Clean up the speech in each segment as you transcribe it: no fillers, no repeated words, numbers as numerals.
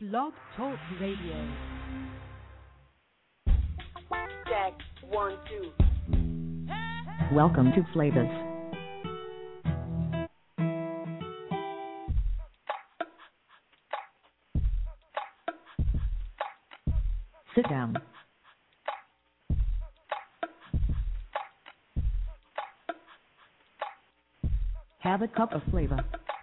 Blog Talk Radio. Check 1, 2. Welcome to Flavas. Sit down. Have a cup of flavor.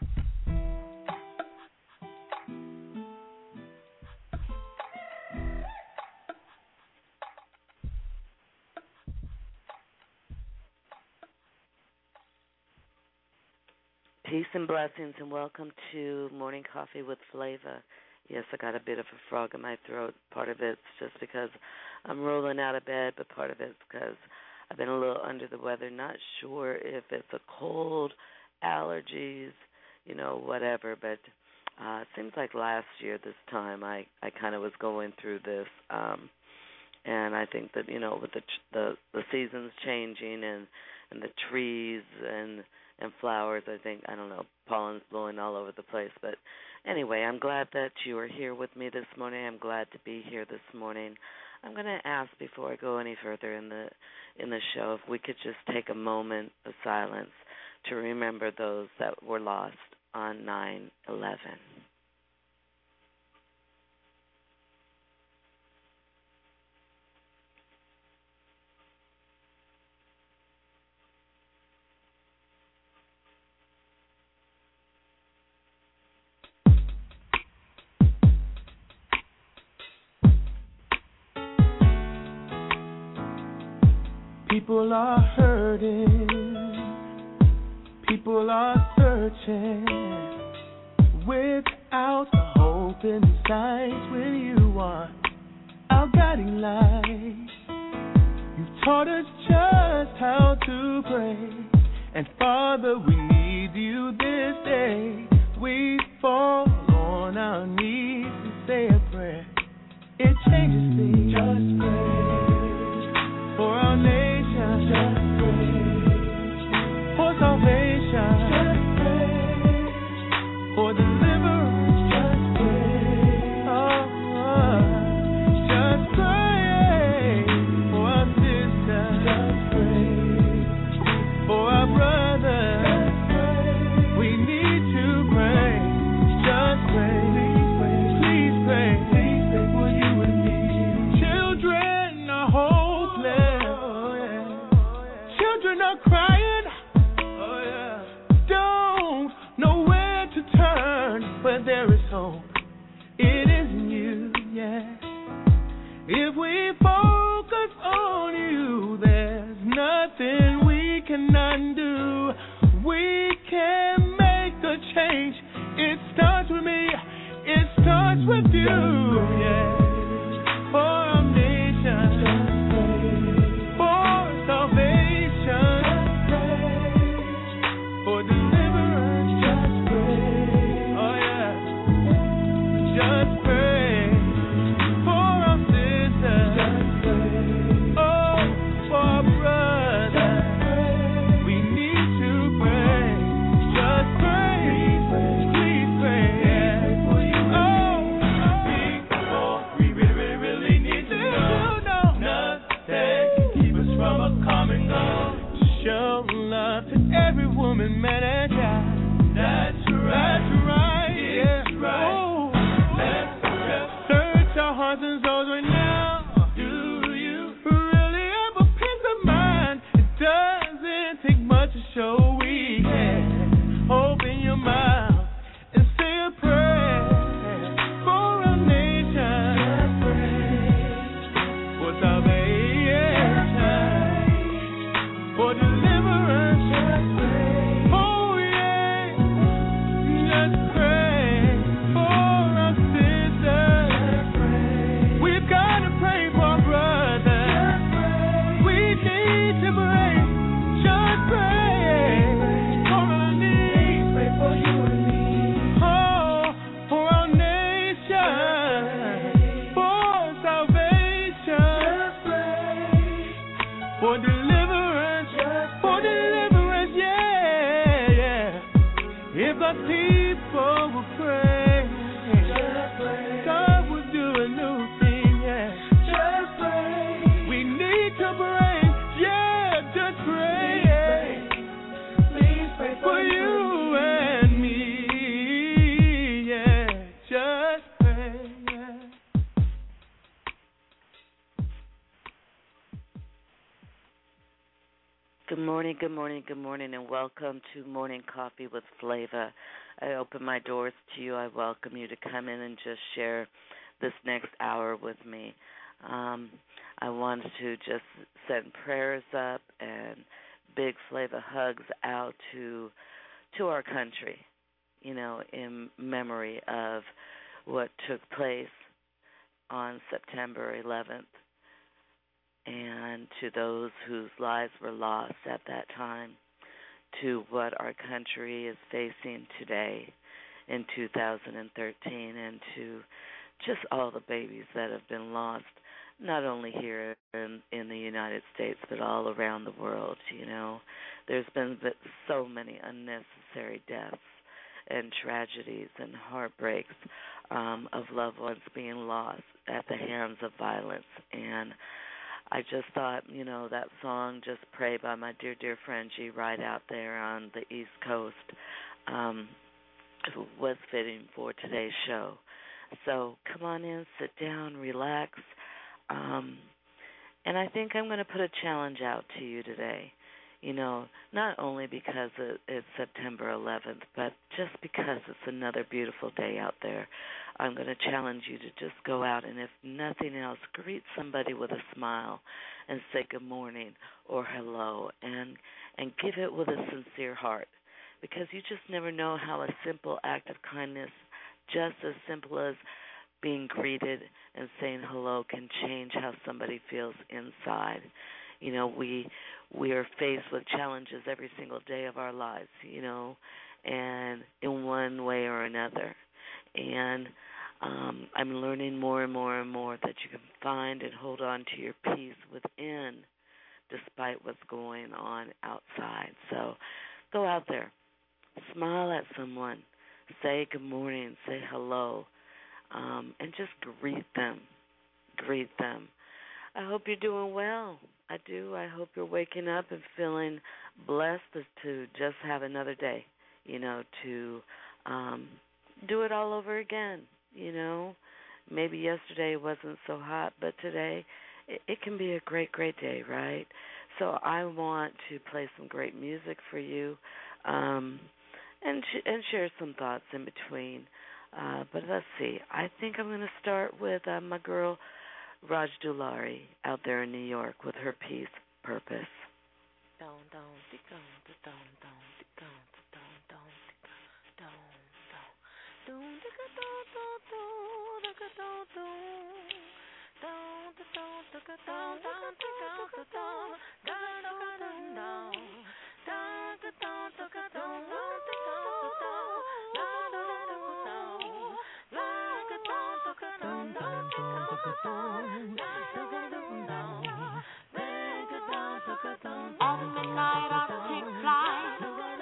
Peace and blessings, and welcome to Morning Coffee with Flavor. Yes, I got a bit of a frog in my throat. Part of it's just because I'm rolling out of bed, but part of it's because I've been a little under the weather. Not sure if it's a cold, allergies, whatever, but it seems like last year this time I kind of was going through this, and I think that, with the seasons changing and the trees and flowers, I don't know, pollen's blowing all over the place. But anyway, I'm glad that you are here with me this morning. I'm glad to be here this morning. I'm going to ask, before I go any further in the show, if we could just take a moment of silence to remember those that were lost on 9/11. People are hurting, people are searching, without hope in sight. When you are our guiding light, you've taught us just how to pray. And Father, we need you this day. We fall on our knees and say a prayer. It changes things. Just pray for our nation. Just pray for salvation. Just pray for deliverance. Just pray. Just pray for our sisters. Just pray for our brothers. Just pray. We need to pray. Just pray. Please pray. Please pray for you and me. Children are hopeless. Children are crying, don't know where to turn, but there is hope. It is in you, yeah. If we focus on you, there's nothing we can undo. We can make a change. It starts with me, it starts with you, yeah. For our nation. Woman, man, and child. That's right. Yeah. That's right. Oh. That's right. Search our hearts and souls right now. Do you really have a peace of mind? It doesn't take much to show we can. Open your mouth and say a prayer for our nation. Just pray for salvation, for deliverance. Just pray. We good morning, and welcome to Morning Coffee with Flava. I open my doors to you. I welcome you to come in and just share this next hour with me. I want to just send prayers up and big Flava hugs out to our country, you know, in memory of what took place on September 11th, and to those whose lives were lost at that time, to what our country is facing today in 2013, and to just all the babies that have been lost, not only here in the United States, but all around the world. You know, there's been so many unnecessary deaths and tragedies and heartbreaks of loved ones being lost at the hands of violence. And I just thought, you know, that song, Just Pray, by my dear, dear friend G. Wright out there on the East Coast, was fitting for today's show. So come on in, sit down, relax. And I think I'm going to put a challenge out to you today. You know, not only because it's September 11th, but just because it's another beautiful day out there. I'm going to challenge you to just go out and, if nothing else, greet somebody with a smile and say good morning or hello, and give it with a sincere heart, because you just never know how a simple act of kindness, just as simple as being greeted and saying hello, can change how somebody feels inside. You know, we are faced with challenges every single day of our lives, you know, and in one way or another. And I'm learning more and more and more that you can find and hold on to your peace within, despite what's going on outside. So go out there, smile at someone, say good morning, say hello, and just greet them. Greet them. I hope you're doing well. I do. I hope you're waking up and feeling blessed to just have another day, you know, to do it all over again, you know. Maybe yesterday wasn't so hot, but today it can be a great, great day, right? So I want to play some great music for you and share some thoughts in between. But let's see. I think I'm going to start with my girl, Raj Dulari, out there in New York with her piece, Purpose. At midnight I take flight.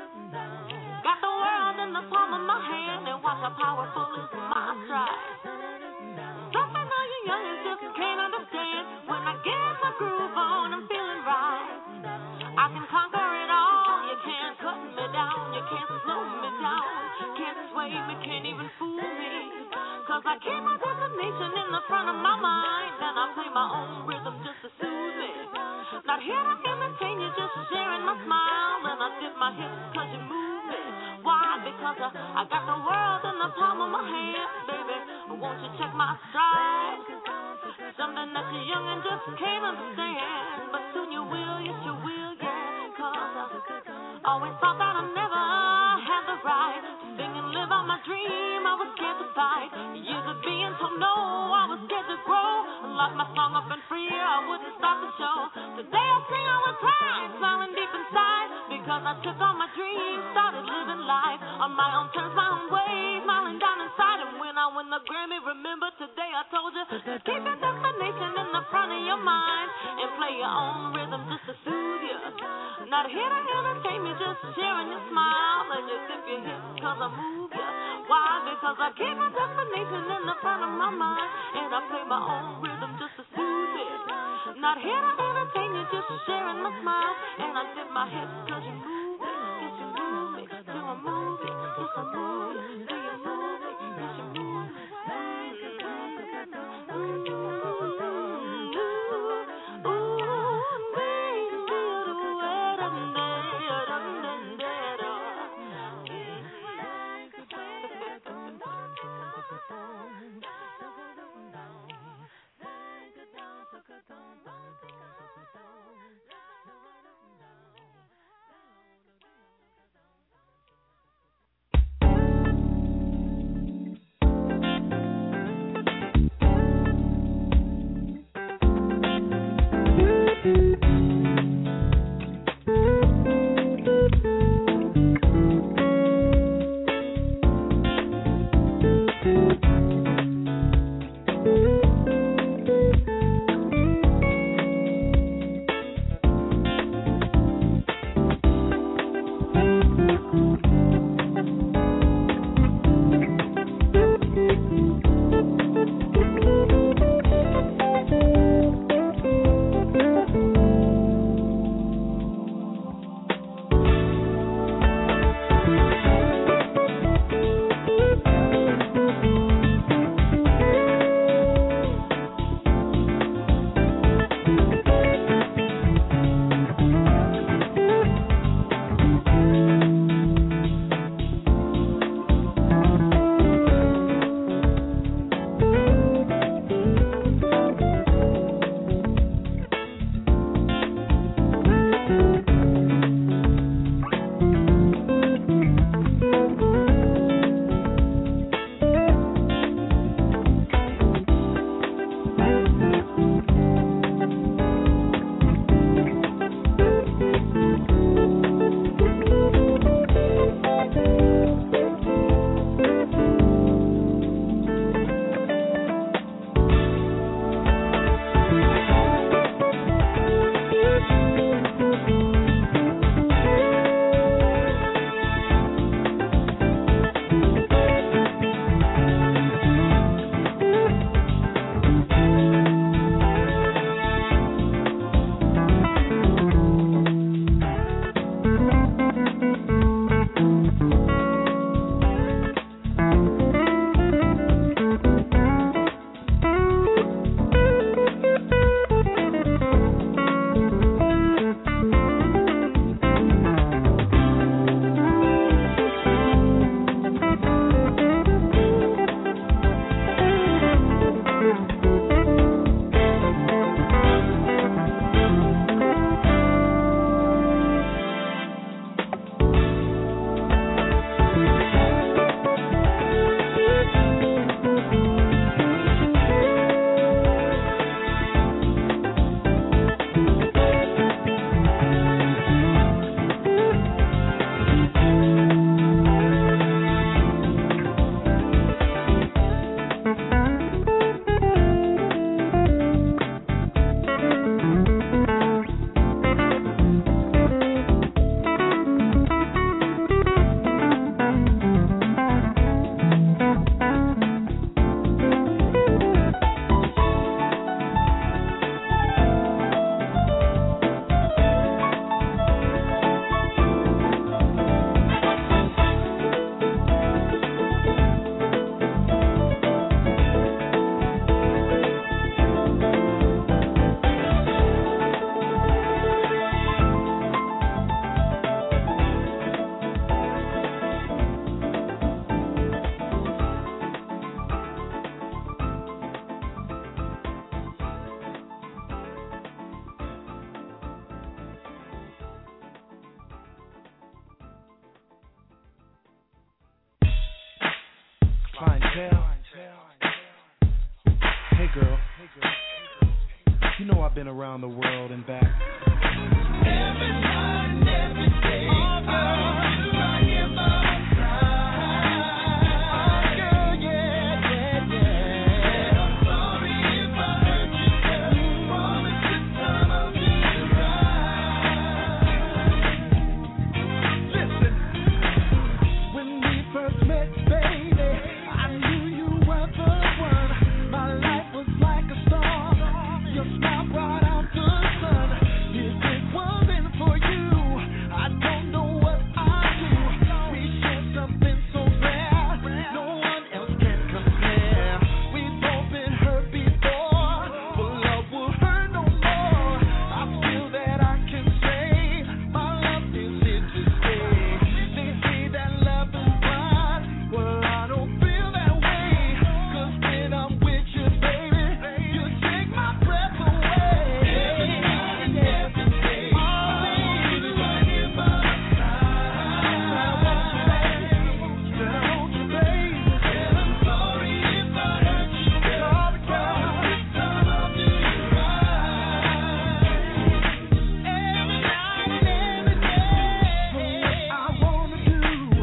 Got the world in the palm of my hand, and watch how powerful is my stride. Something all you youngins just can't understand. When I get my groove on, I'm feeling right. I can conquer it all. You can't cut me down. You can't slow me down. Can't sway me, can't even fool me. 'Cause I keep my destination in the front of my mind, and I play my own rhythm just to soothe me. Not here to entertain you, just sharing my smile, and I dip my hips 'cause you move me. Why? Because I got the world in the palm of my hand, baby. Won't you check my stride? Something that you young and just can't understand, but soon you will, yes you will, yeah. 'Cause I always thought that I never had the right to sing and live out my dream. I was scared to fight, years of being told no. I was scared to grow, lock my song up in fear. I wouldn't stop the show. Today I sing out with pride, smiling deep inside, because I took on my dreams, started living life on my own terms, my own way, smiling down inside. And when I win the Grammy, remember today I told you to keep your destination in the front of your mind, and play your own rhythm just to soothe you. Not here to entertain me, just sharing your smile and you dip your hips 'cause I move you. Why? Because I keep my destination in the front of my mind, and I play my own rhythm just to soothe it. Not here to entertain you, just sharing my smile, and I dip my hips 'cause you move it. Yes, you move it. Do I move it? Yes, I move it. Do you move it? Yes, you move it. Ooh, baby, feel the way I'm there. Hey girl, you know I've been around the world and back. Every night and every day, oh girl, you right here by my side. Girl, yeah. I'm sorry if I hurt you, girl. Promise this time I'll do you right. Listen, when we first met, baby, I knew you were the one. My life was like a star. Your smile brought out the sun. If it wasn't for you, I don't know what I'd do. We share something so rare, no one else can compare. We've both been hurt before, but love will hurt no more. I feel that I can say my love is here to stay. They say that love is blind, well I don't feel that way. 'Cause when I'm with you, baby, you take my breath away. Every night and every day, oh baby, right here by my side. I want you, baby. And I'm sorry if I hurt you, girl. This time I'll do you right. Every night and every day, what I wanna do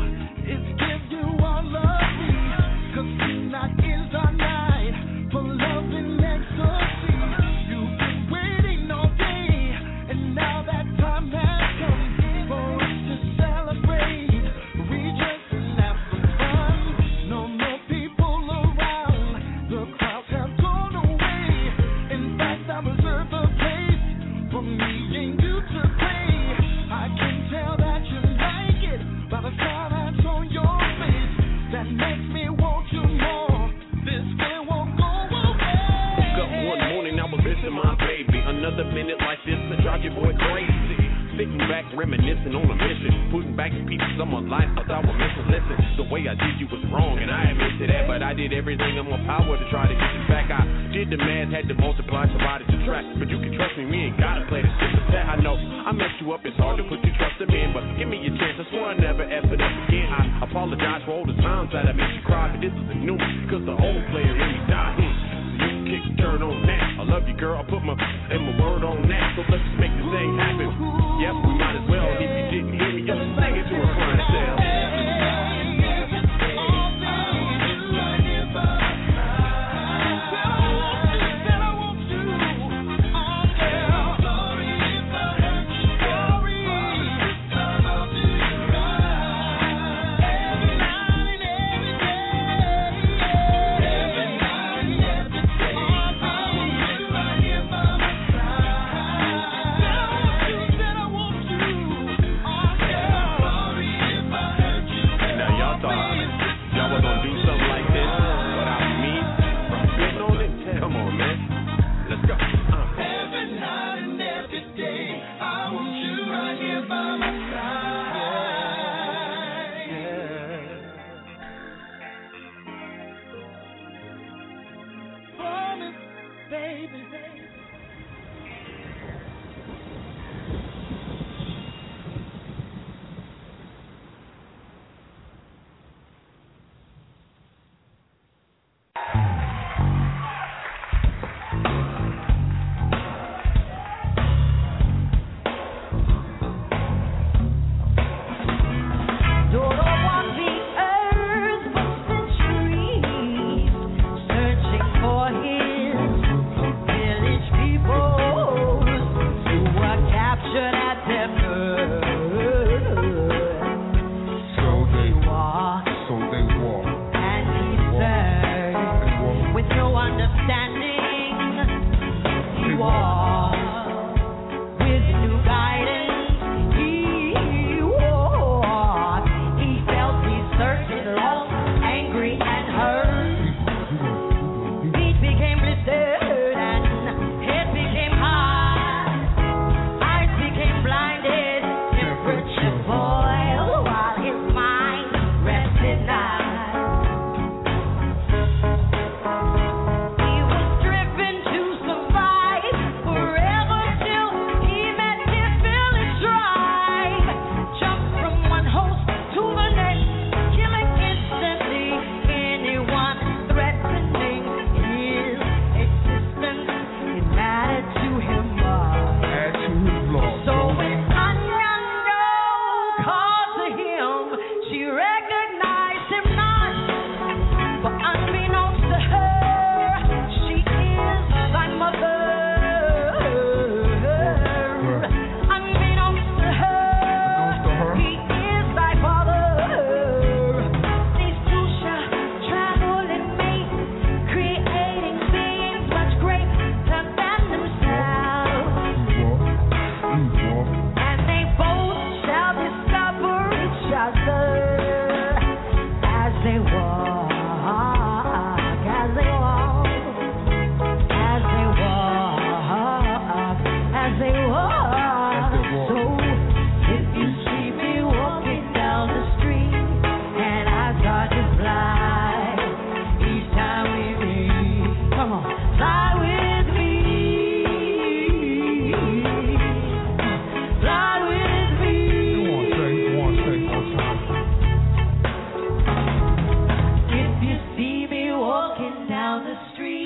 is give you all of me. 'Cause tonight is our night for love and ecstasy. You've been waiting all day, and now that time has come for us to celebrate, rejoice and have some fun. No more people around, the crowds have gone away. In fact, I reserve a place for me and you to play. I can tell that you like it by the smile that's on your face. That makes me want you more. This feeling won't go away. Woke up one morning, I was missing my baby. Another minute like this to drive your boy crazy. Sitting back, reminiscing on a mission. Putting back the pieces of my life I thought were missing. Listen, the way I did you was wrong, and I admit to that. But I did everything in my power to try to get you back. I did the math, had to multiply, divided to track. But you can trust me, we ain't gotta play this shit for that. I know I messed you up, it's hard to put your trust in me. But give me a chance, I swear I never effort up again. I apologize for all the times that I made you cry. But this is a new one, 'cause the old player in me died. So you kick and turn on that. I love you, girl, I put my word on that. So let's just make this thing happen. Yep, we might as well. If you didn't hear me, just sing it to a crying cell. He was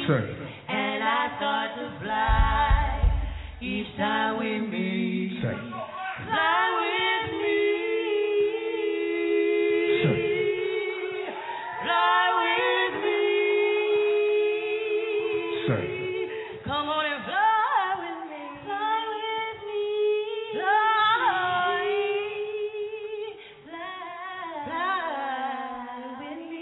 And I start to fly each time we meet. Fly with me. Fly with me. Come on and fly with me. Fly with me. Fly with me.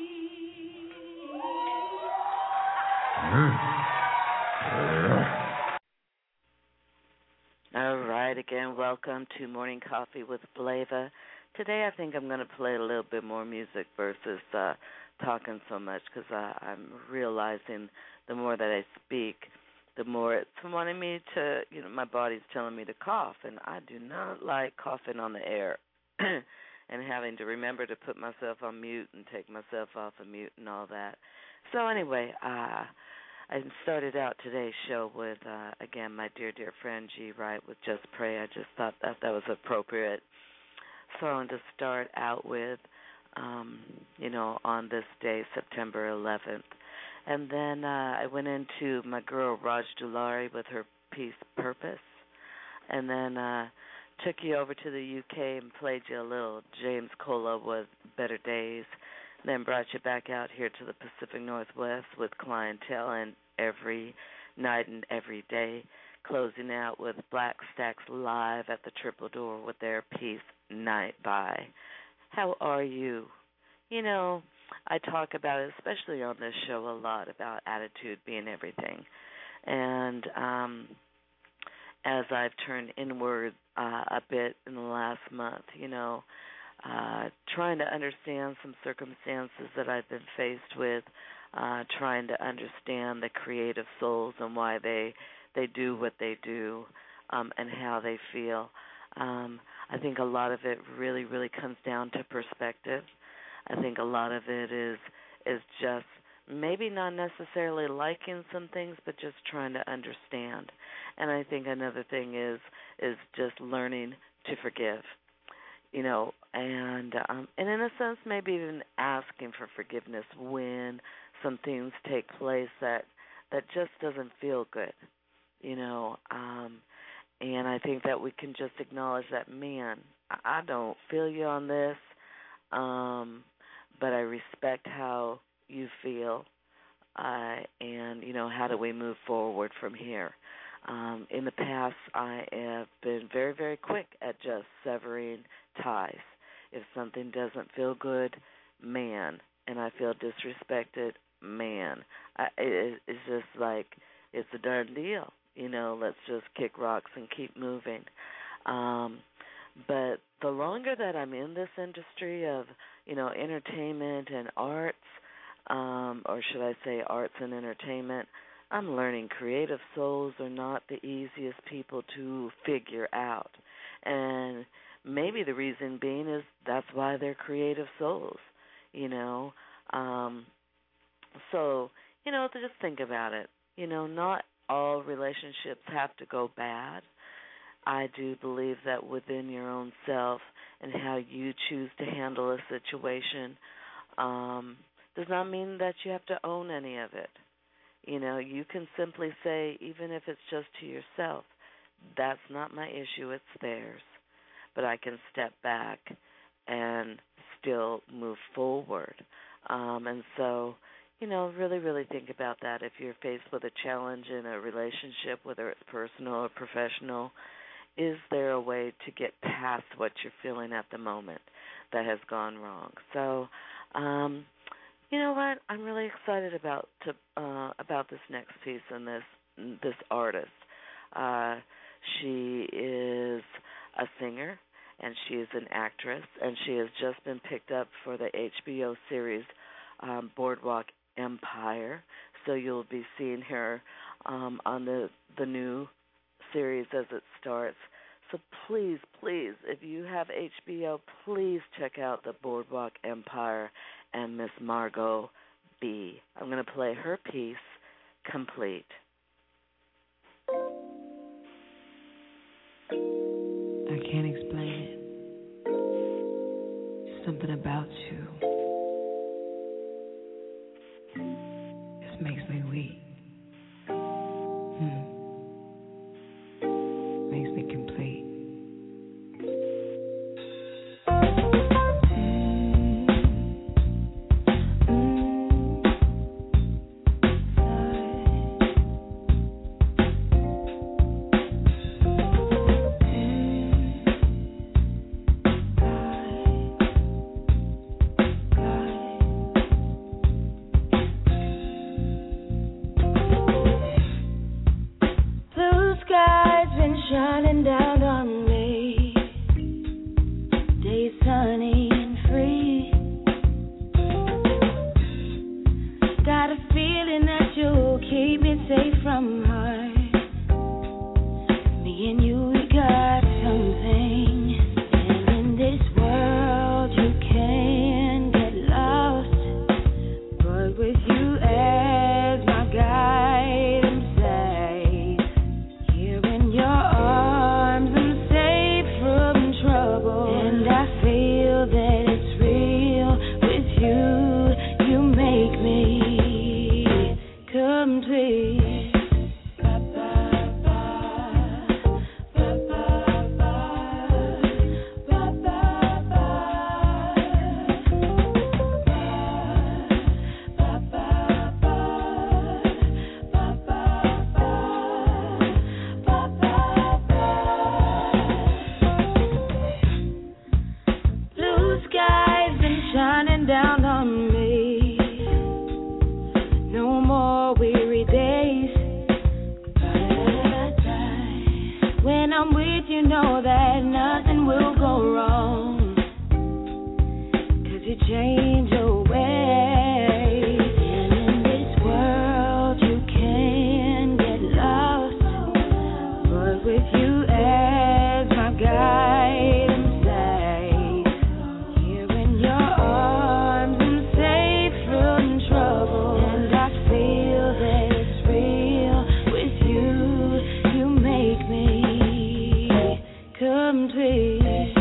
All right, again, welcome to Morning Coffee with Flava. Today I think I'm going to play a little bit more music versus talking so much, because I'm realizing the more that I speak, the more it's wanting me to, my body's telling me to cough, and I do not like coughing on the air and having to remember to put myself on mute and take myself off of mute and all that. So anyway, I started out today's show with, again, my dear, dear friend G. Wright with Just Pray. I just thought that was appropriate song to start out with, on this day, September 11th. And then I went into my girl Raj Dulari with her piece Purpose. And then took you over to the UK and played you a little James Cola with Better Days. Then brought you back out here to the Pacific Northwest with Clientele and Every Night and Every Day, closing out with Black Stacks live at the Triple Door with their piece Night By. How are you? I talk about it, especially on this show, a lot about attitude being everything. And as I've turned inward a bit in the last month, trying to understand some circumstances that I've been faced with, trying to understand the creative souls and why they do what they do, and how they feel. I think a lot of it really, really comes down to perspective. I think a lot of it is just maybe not necessarily liking some things, but just trying to understand. And I think another thing is just learning to forgive. And in a sense, maybe even asking for forgiveness when some things take place that just doesn't feel good, and I think that we can just acknowledge that, man, I don't feel you on this, but I respect how you feel, and, how do we move forward from here? In the past, I have been very, very quick at just severing ties. If something doesn't feel good, man, and I feel disrespected, man, it's just like it's a done deal. Let's just kick rocks and keep moving. But the longer that I'm in this industry of, entertainment and arts, or should I say arts and entertainment, I'm learning creative souls are not the easiest people to figure out. And maybe the reason being is that's why they're creative souls, So, to just think about it. Not all relationships have to go bad. I do believe that within your own self and how you choose to handle a situation does not mean that you have to own any of it. You can simply say, even if it's just to yourself, that's not my issue, it's theirs. But I can step back and still move forward. And so, really, really think about that. If you're faced with a challenge in a relationship, whether it's personal or professional, is there a way to get past what you're feeling at the moment that has gone wrong? So, you know what? I'm really excited about this next piece and this artist. She is a singer and she is an actress, and she has just been picked up for the HBO series Boardwalk Empire. So you'll be seeing her on the new series as it starts. So please, please, if you have HBO, please check out the Boardwalk Empire and Miss Margot B. I'm going to play her piece, Complete. I can't explain it. Something about you just makes every week. Makes me complete. Shining down on me, days sunny and free. Got a feeling that you'll keep me safe from harm. Me and you, we got something. And in this world you can get lost, but with you as my guide, I'm safe. Here in your arms, I'm safe from trouble, and I feel that it's real. With you, you make me complete. Shining down on me. No more weary days. When I'm with you, know that nothing will go wrong, 'cause you change your ways. And in this world you can get lost, but with you as my guide, I'm safe. Here in your arms, I'm safe from trouble, and I feel that it's real. With you, you make me complete.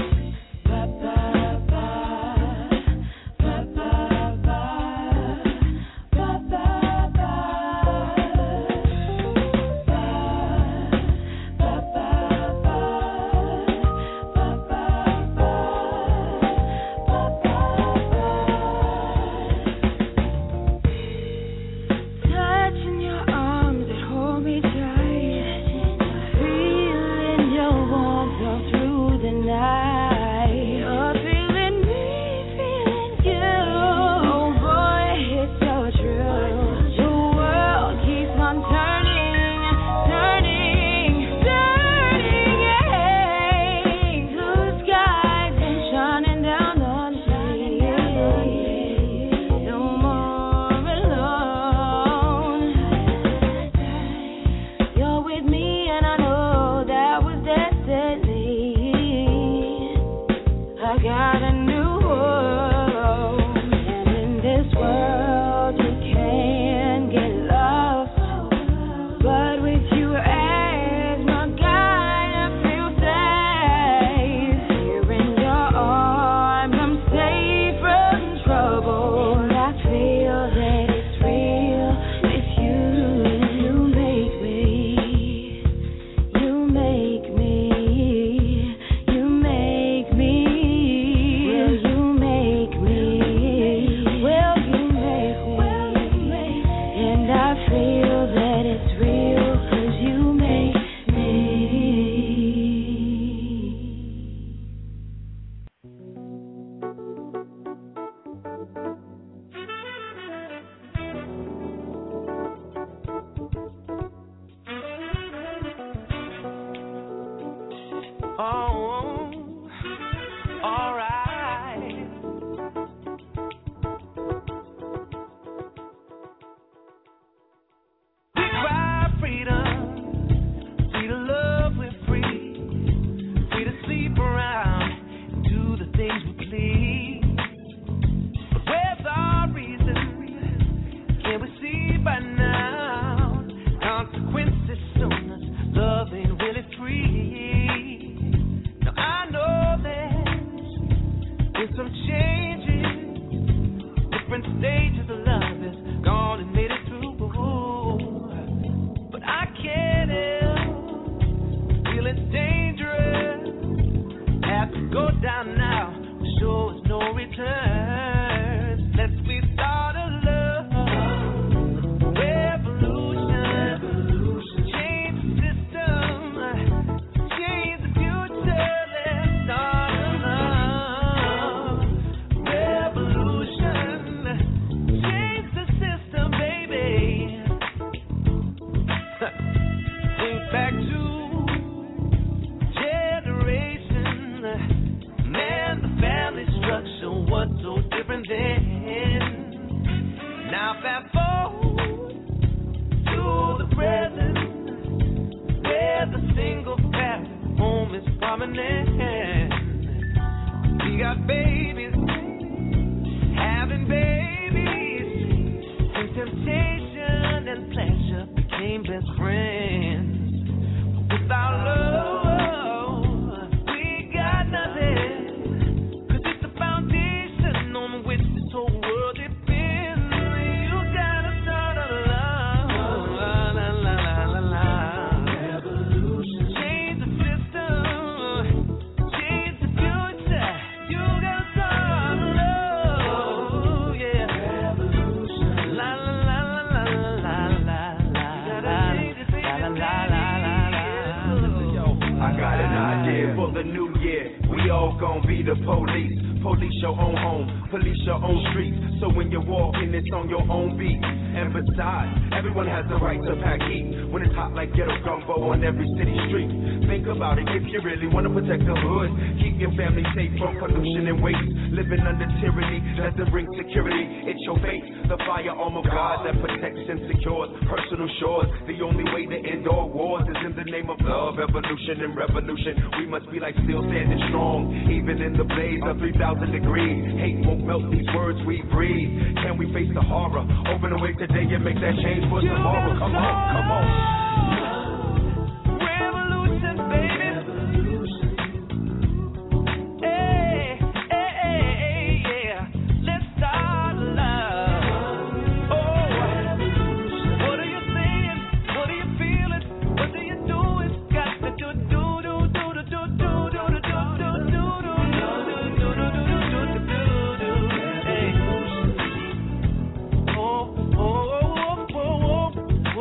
Touching your arms that hold me tight, feeling your warmth all through the night. You're feeling me, feeling you. Oh boy, it's so true. The world keeps on turning, turning, turning. Yeah. Blue skies and shining down on me. No more alone. You're with me, and I know that was destiny. I got a new home, and in this world you can get lost, but with you as my guide, I feel safe. Here in your arms, I'm safe from trouble, and I feel that it's real. With you, you make me, you make me, you make me, will you make me, will you make me, and I feel that it's real, 'cause you make me. Oh, alright. We cry freedom, free to love, we're free to sleep around and do the things we please. But where's our reason? Can we see by now? Consequences soon as love ain't really free. became best friends. But without love, we got nothing. 'Cause it's the foundation on which this whole world depends. You gotta start a love. La, la, la, la, la. Revolution. Change the system. Change the future. You gotta start a love. Yeah. Revolution. La, la, la, la, la, la, la. I got an idea for the new year. We all gon' be the police. Police your own home, police your own streets. So when you're walking, it's on your own beat. And besides, everyone has the right to pack heat. When it's hot like ghetto gumbo on every city street. Think about it if you really wanna protect the hood. Keep your family safe from pollution and waste. Living under tyranny doesn't bring security. It's your faith, the firearm of God that protects and secures personal shores. The only way to end all wars is in the name of love, evolution, and revolution. We must be like steel standing strong, even in the blaze of 3,000 degrees. Hate won't melt these words we breathe. Can we face the horror? Open awake today and make that change for tomorrow. Come on, come on. Revolution, baby. Hey, hey, hey, yeah. Let's start love. Oh, what are you saying? What are you feeling? What are you doing? Got to do. Hey. Oh.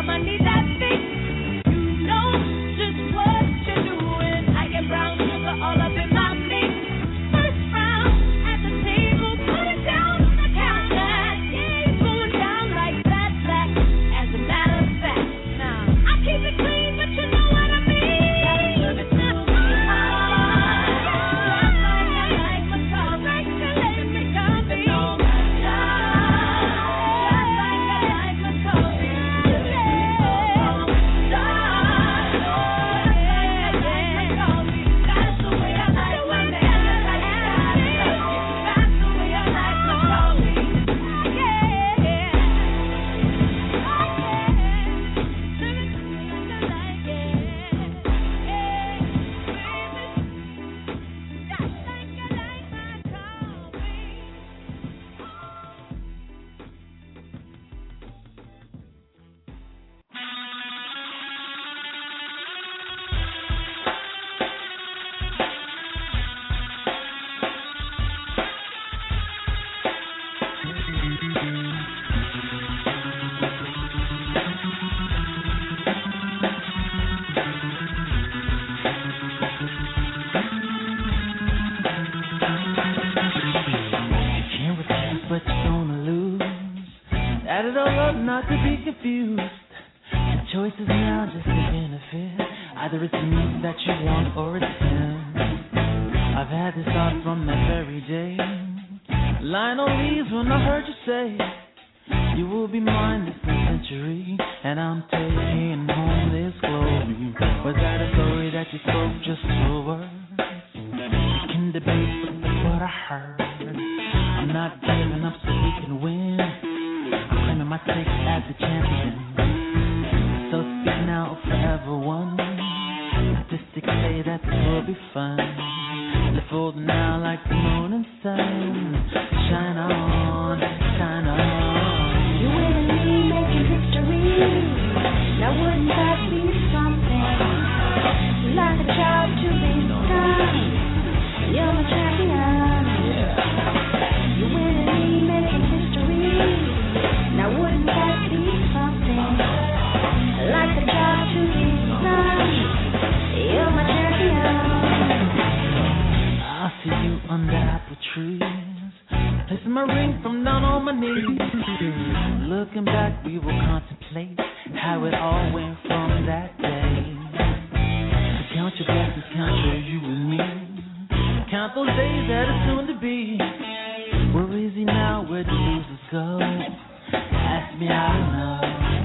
Mama need that fix. You know just what you're doing. I get brown sugar all up in my mix. First round at the table, put it down on the counter. Yeah, it's going down like that. As a matter of fact, now I keep it clean, but you know what I mean. Gotta serve it now. Not to be confused. The choice is now just to benefit. Either it's the music that you want or it's him. I've had this thought from that very day. Lionel leaves when I heard you say you will be mine this century, and I'm taking home this glory. Was that a story that you spoke just for words? You can debate, but that's what I heard. I'm not giving up so we can win. I'm my take as a champion. So speak now or forever one. Statistics say that this will be fun. Live for now like the moon and sun. Shine on, shine on. You and me making history. Now wouldn't that be something? Like a job to be done. You're my champion. You and me making history. Now wouldn't that be something? Like a job to be done. You're my champion. I see you under apple trees, placing my ring from down on my knees. Looking back, we will contemplate how it all went from that day. So count your blessings, count your you and me. Count those days that are soon to be. We're easy now, where do losers go? Ask me, I don't know.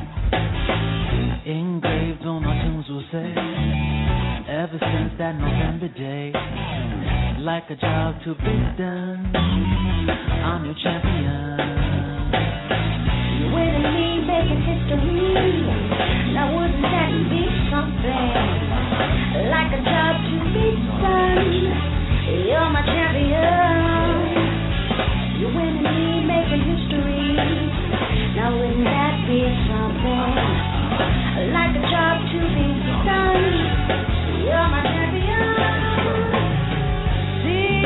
Engraved on our tombs will say, ever since that November day, like a job to be done, I'm your champion. You and me making history. Now wouldn't that be something? Like a job to be done. You're my champion. You and me making history. Now wouldn't that be something? Like a job to be done. You're my champion. See,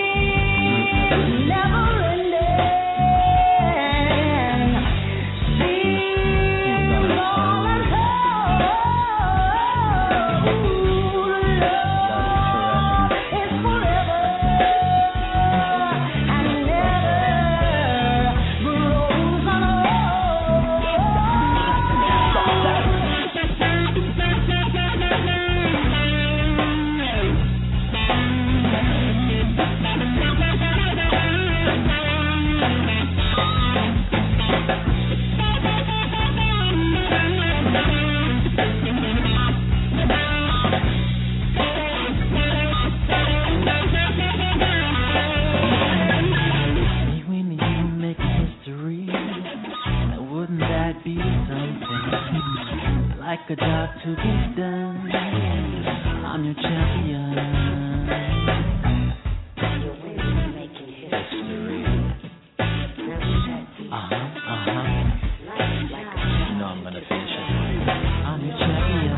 never ending. See, long and love is forever and never grows on When you make history, wouldn't that be something? Like a job to be done, I'm your champion. You know I'm gonna finish it. I'm your champion.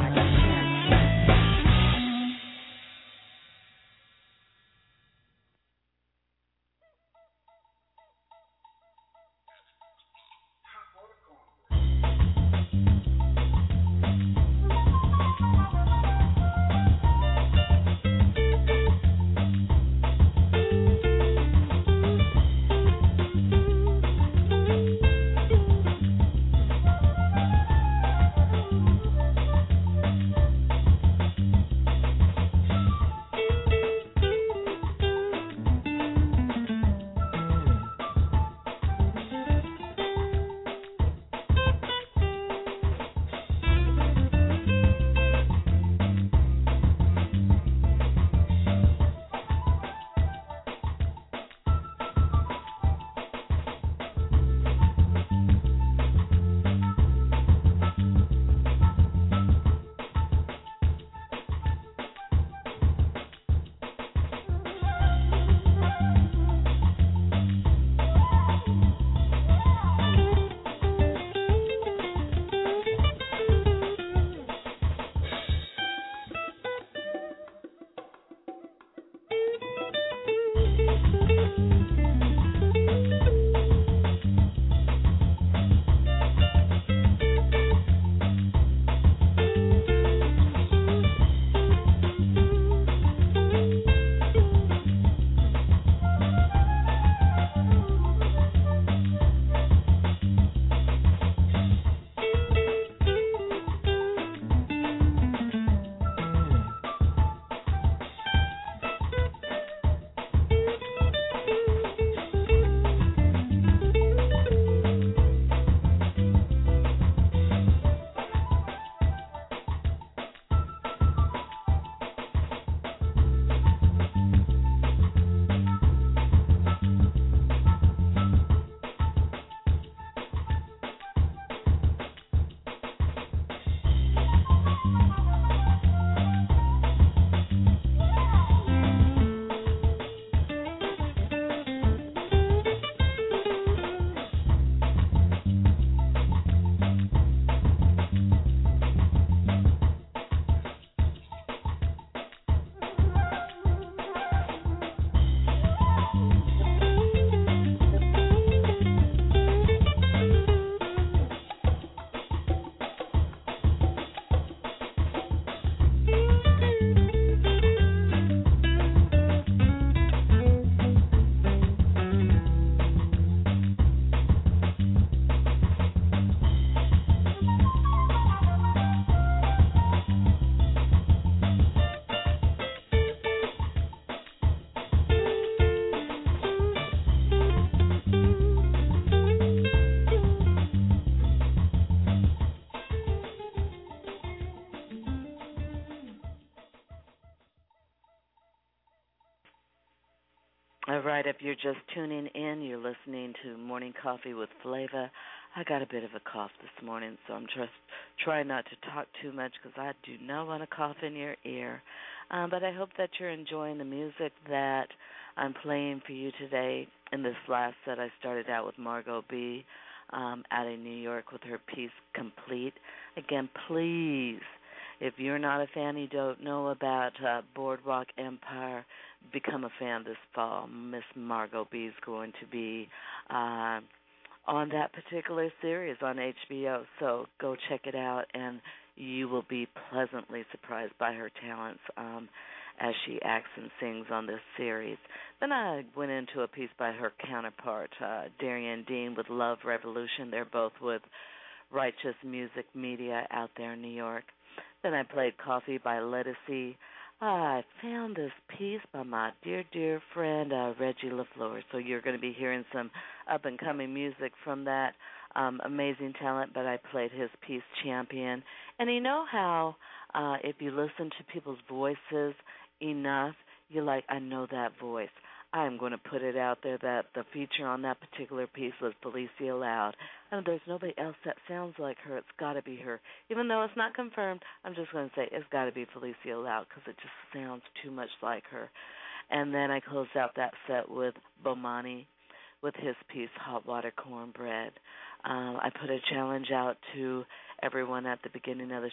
All right, if you're just tuning in, you're listening to Morning Coffee with Flava. I got a bit of a cough this morning, so I'm just trying not to talk too much because I do not want to cough in your ear. But I hope that you're enjoying the music that I'm playing for you today. In this last set, I started out with Margot B. Out of New York with her piece Complete. Again, please, if you're not a fan, you don't know about Boardwalk Empire, become a fan this fall. Miss Margot B is going to be on that particular series on HBO, so go check it out, and you will be pleasantly surprised by her talents as she acts and sings on this series. Then I went into a piece by her counterpart, Darian Dean, with Love Revolution. They're both with Righteous Music Media out there in New York. Then I played Coffee by Lettucey. I found this piece by my dear, dear friend Reggie LaFleur. So you're going to be hearing some up-and-coming music from that amazing talent, but I played his piece, Champion. And you know how if you listen to people's voices enough, you're like, I know that voice. I'm going to put it out there that the feature on that particular piece was Felicia Loud. And there's nobody else that sounds like her. It's got to be her. Even though it's not confirmed, I'm just going to say it's got to be Felicia Loud because it just sounds too much like her. And then I closed out that set with Bomani with his piece, Hot Water Cornbread. I put a challenge out to everyone at the beginning of the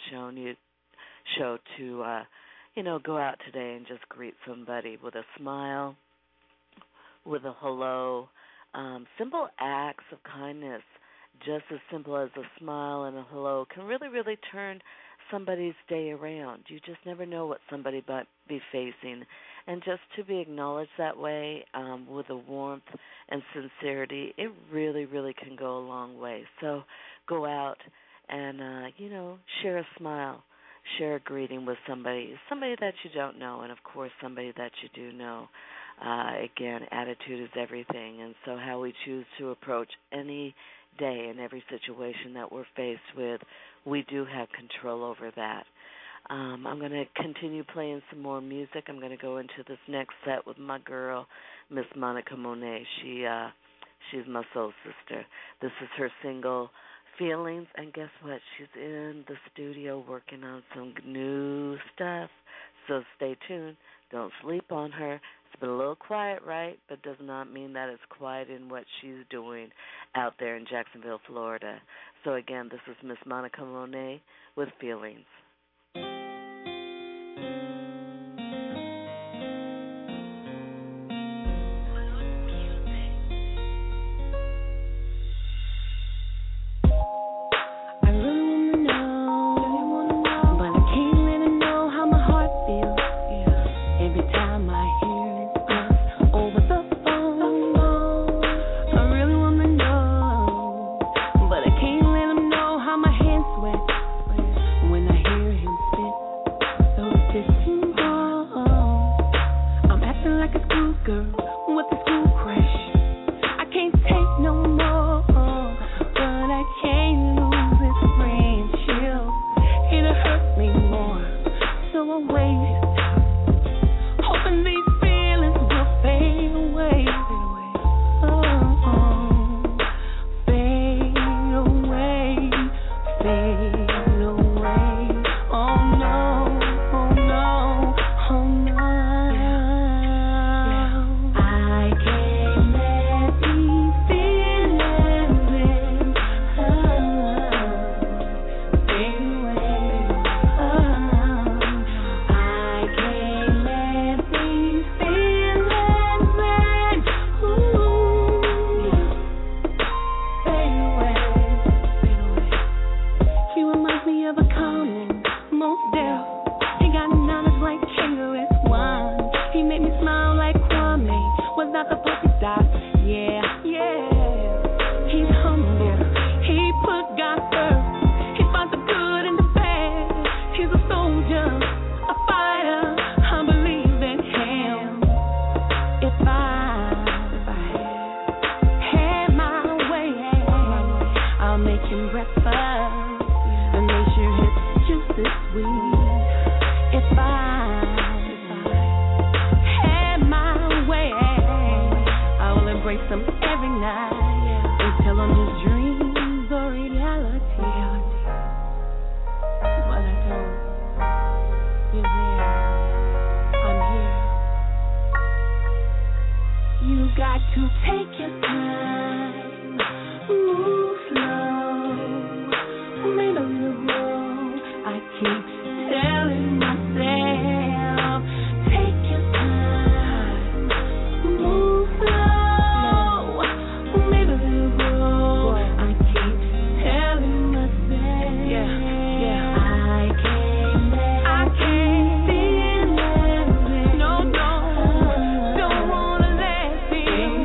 show to go out today and just greet somebody with a smile, with a hello, simple acts of kindness, just as simple as a smile and a hello, can really, really turn somebody's day around. You just never know what somebody might be facing. And just to be acknowledged that way with a warmth and sincerity, it really, really can go a long way. So go out and, share a smile, share a greeting with somebody that you don't know, and, of course, somebody that you do know. Again, attitude is everything, and so how we choose to approach any day and every situation that we're faced with, we do have control over that. I'm going to continue playing some more music. I'm going to go into this next set with my girl, Miss Monica Monet. She's my soul sister. This is her single, Feelings, and guess what? She's in the studio working on some new stuff, so stay tuned. Don't sleep on her. It's been a little quiet, right? But does not mean that it's quiet in what she's doing out there in Jacksonville, Florida. So again, this is Miss Monica Monet with Feelings. If I had my way, keep telling myself, take your time, move slow, maybe we'll grow. I keep telling myself, I can't feel it. No, don't wanna let feel.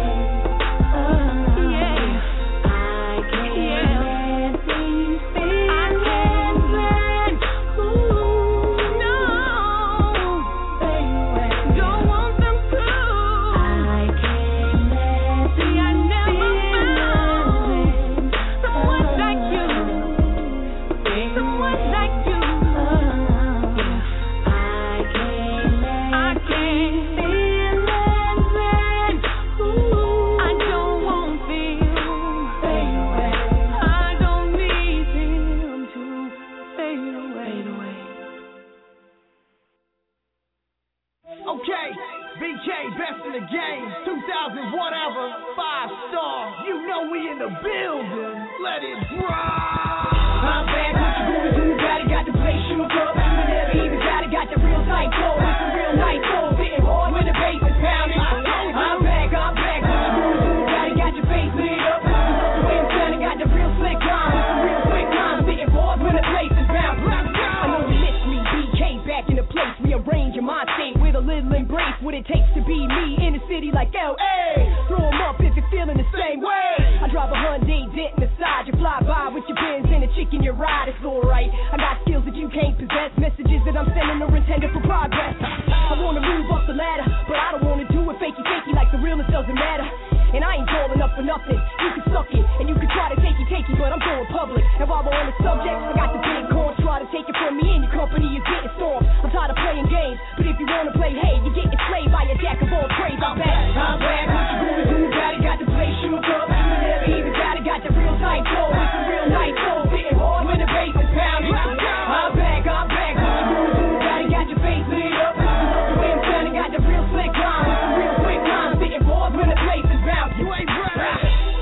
Okay, BK, best in the game, 2000 whatever, 5-star, you know we in the building, let it rock. I'm back, what you gonna do about it, got the place shook up, you never even got it, got the real psycho, it's a real nice soul, hitting hard when the bass is pounding. I'm back, what you gonna do about it, got your face lit up, you know the way I'm sounding, got the real slick rhyme, it's a real quick rhyme, hitting hard when the place is bouncing. I know you miss me, BK, back in the place, rearrange your mind state with a little embrace what it takes to be me in a city like L.A. Throw 'em up if you're feeling the same way. I drive a Hyundai Dent Massage, you fly by with your Benz and a chick in your ride, it's alright. I got skills that you can't possess, messages that I'm sending are intended for progress. I wanna move up the ladder, but I don't wanna do it fakey like the realness doesn't matter. And I ain't calling up for nothing. You can suck it, and you can try to take it, but I'm going public. And while we're on the subject, I got the big corn, try to take it from me, and your company is getting stormed. I'm tired of playing games, but if you wanna play, hey, you're getting slayed by a jack of all trades. I'm back, what you gonna do about it? Got the place shook up, you never even got it, got the real tight flow, it's a real nice soul, hitting hard when the bass is pounding. I'm back, what you gonna do about it? Got your face lit up, you know the way I'm sounding, got the real slick rhyme, it's a real quick rhyme, hitting hard when the place is bouncing. You ain't right.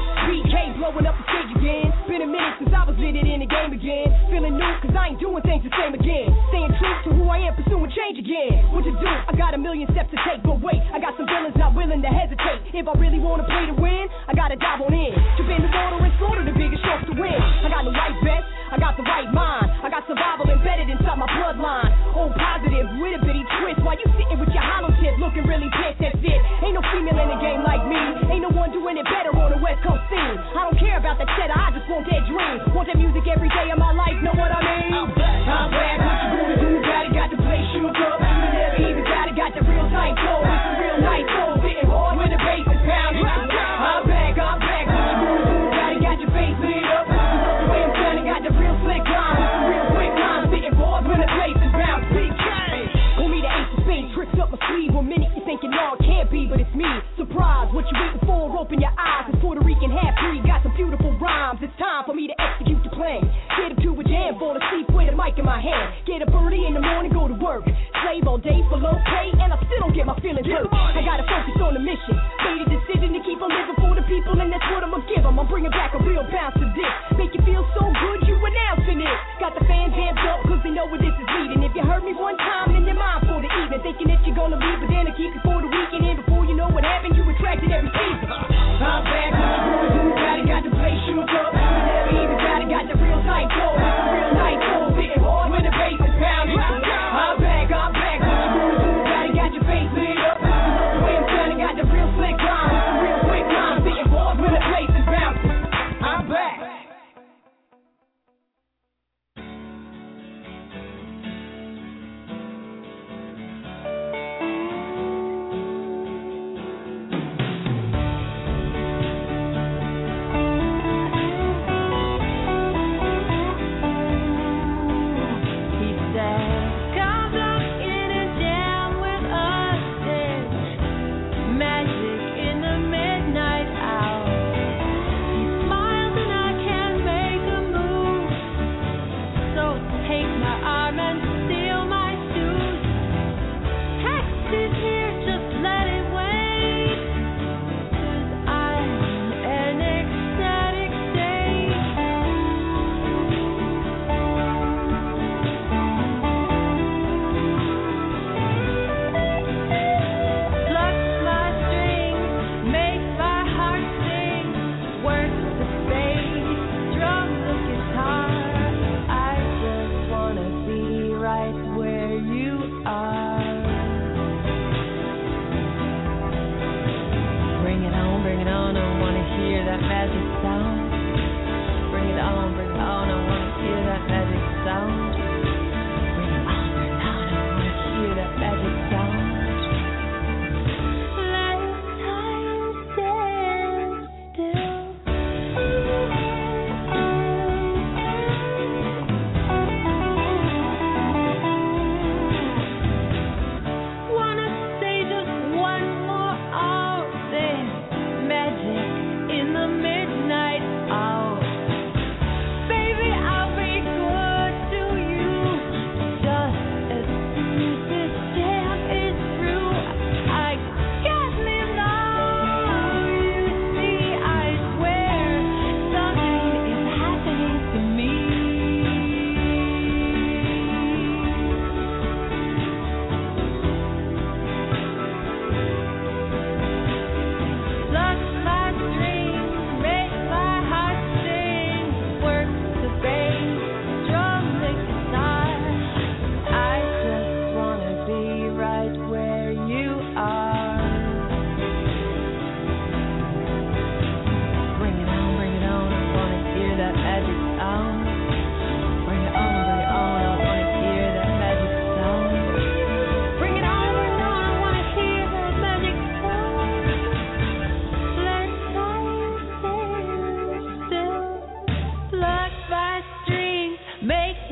BK blowing up the stage again. Been a minute since I was in the game again. Feeling new cause I ain't doing things the same again. Staying true to who I am, pursuing change again. What to do? I got a million steps to take, but wait, I got some villains not willing to hesitate. If I really wanna play to win, I gotta dive on in. Jump in the water and slaughter the biggest sharks to win. I got the right vest, I got the right mind. I got survival embedded inside my bloodline. Old positive with a bitty twist. While you sitting with your hollow tip, looking really pissed, that's it. Ain't no female in the game like me. Ain't no one doing it better on the West Coast scene. I don't care about that cheddar, I just want that dream. Want that music every day of my life, know what I mean? I'm back, what you gonna do about it? Got the place shook up, you never even got it, got the real tight flow, it's a real nice soul, hitting hard when the bass is pounding. I'm back, what you gonna do about it? Got your face lit up, you know the way I'm sounding, got the real slick rhyme, it's a real quick rhyme, hitting hard when the bass is bouncing. BK, on me the ace of spades, tricks up my sleeve. 1 minute you're thinking, no, it can't be, but it's me. Surprise, what you waiting for? Open your eyes. It's Puerto Rican half-breed, got some beautiful rhymes. It's time for me to execute the plan. Get up to a jam, fall asleep with a mic in my hand. Get up early in the morning, go to work. Slave all day for low pay, and I still don't get my feelings hurt. I gotta focus on the mission. Made a decision to keep on living for the people, and that's what I'ma give them. I'm bringing back a real bounce to this. Make you feel so good, you announcing it. Got the fans amped up, cause they know where this is leading. If you heard me one time, then you're mine for the evening. Thinking that you're gonna leave, but then I keep it for the weekend. And before you know what happened, you attracted every season. I'm back, what you gonna do about it? Got the place shook up, you never even got it, got the real tight flow, it's a real nice soul, hitting hard when the bass is pounding. I'm back, what you gonna do about it? Got your face lit up, you know the way I'm sounding, got the real slick rhyme, it's a real quick rhyme, hitting hard when the bass is bouncing. I'm back.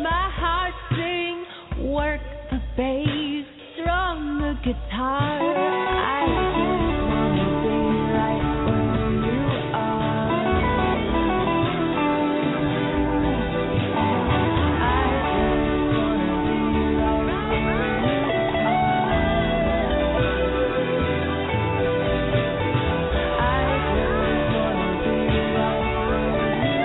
my heart sing, work the bass, strum the guitar. I just wanna be right where you are. I just wanna be right where you are. I just wanna be right where you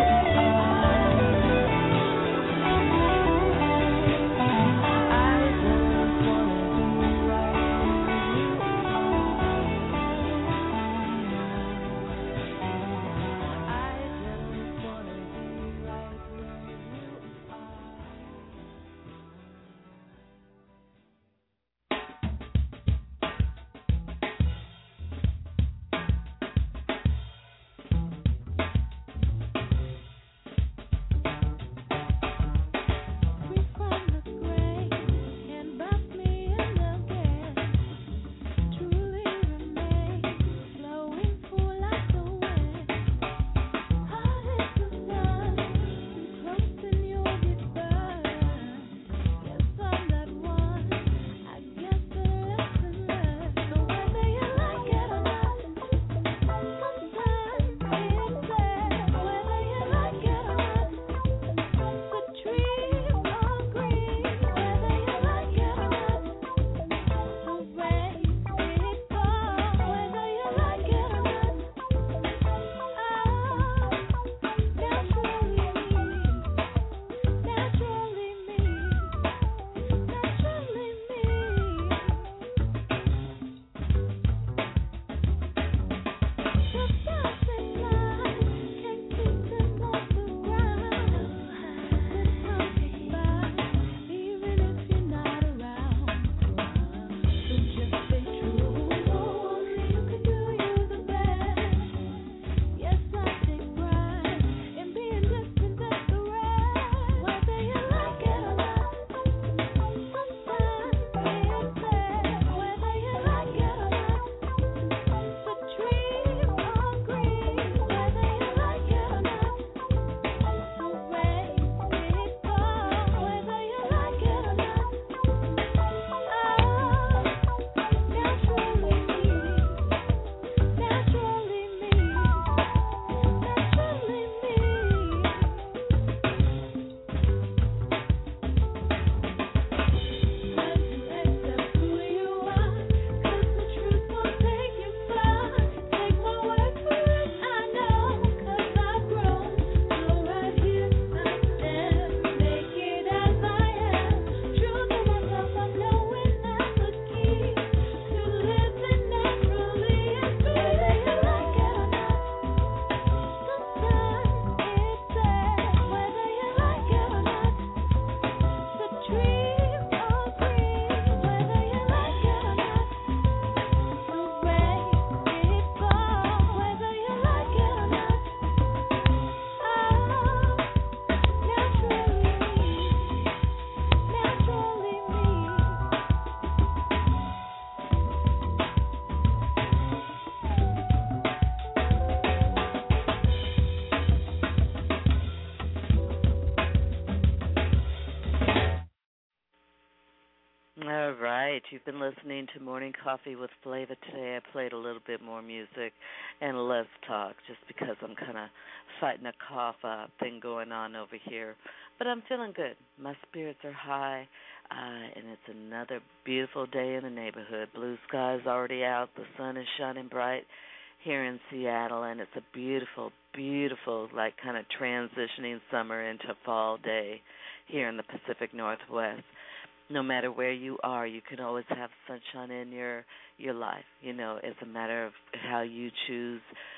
All right, you've been listening to Morning Coffee with Flava. Today I played a little bit more music and less talk just because I'm kind of fighting a cough thing going on over here. But I'm feeling good. My spirits are high, and it's another beautiful day in the neighborhood. Blue sky's already out. The sun is shining bright here in Seattle, and it's a beautiful, beautiful, like kind of transitioning summer into fall day here in the Pacific Northwest. No matter where you are, you can always have sunshine in your life. You know, it's a matter of how you choose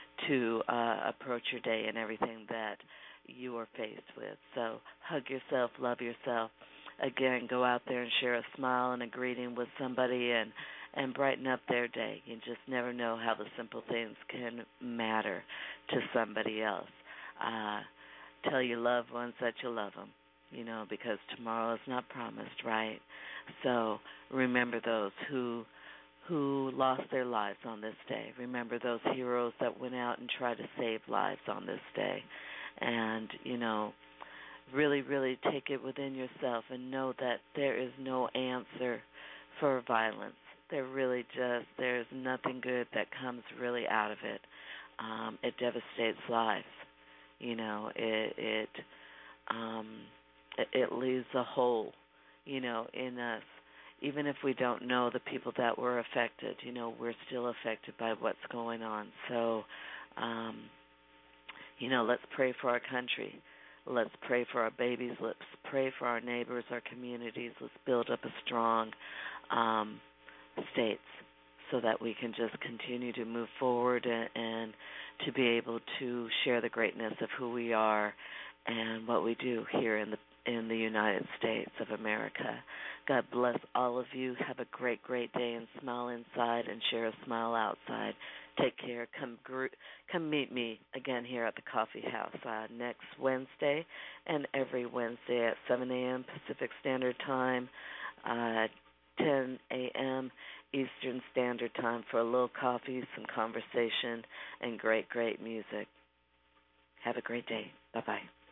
to approach your day and everything that you are faced with. So hug yourself, love yourself. Again, go out there and share a smile and a greeting with somebody and brighten up their day. You just never know how the simple things can matter to somebody else. Tell your loved ones that you love them. You know, because tomorrow is not promised, right? So remember those who lost their lives on this day. Remember those heroes that went out and tried to save lives on this day. And, you know, really, really take it within yourself and know that there is no answer for violence. There's nothing good that comes really out of it. It devastates lives. It leaves a hole, in us. Even if we don't know the people that were affected, we're still affected by what's going on. So, let's pray for our country. Let's pray for our babies. Let's pray for our neighbors, our communities. Let's build up a strong states so that we can just continue to move forward and to be able to share the greatness of who we are and what we do here in the United States of America. God bless all of you. Have a great, great day, and smile inside and share a smile outside. Take care. Come meet me again here at the Coffee House next Wednesday and every Wednesday at 7 a.m. Pacific Standard Time, 10 a.m. Eastern Standard Time for a little coffee, some conversation, and great, great music. Have a great day. Bye-bye.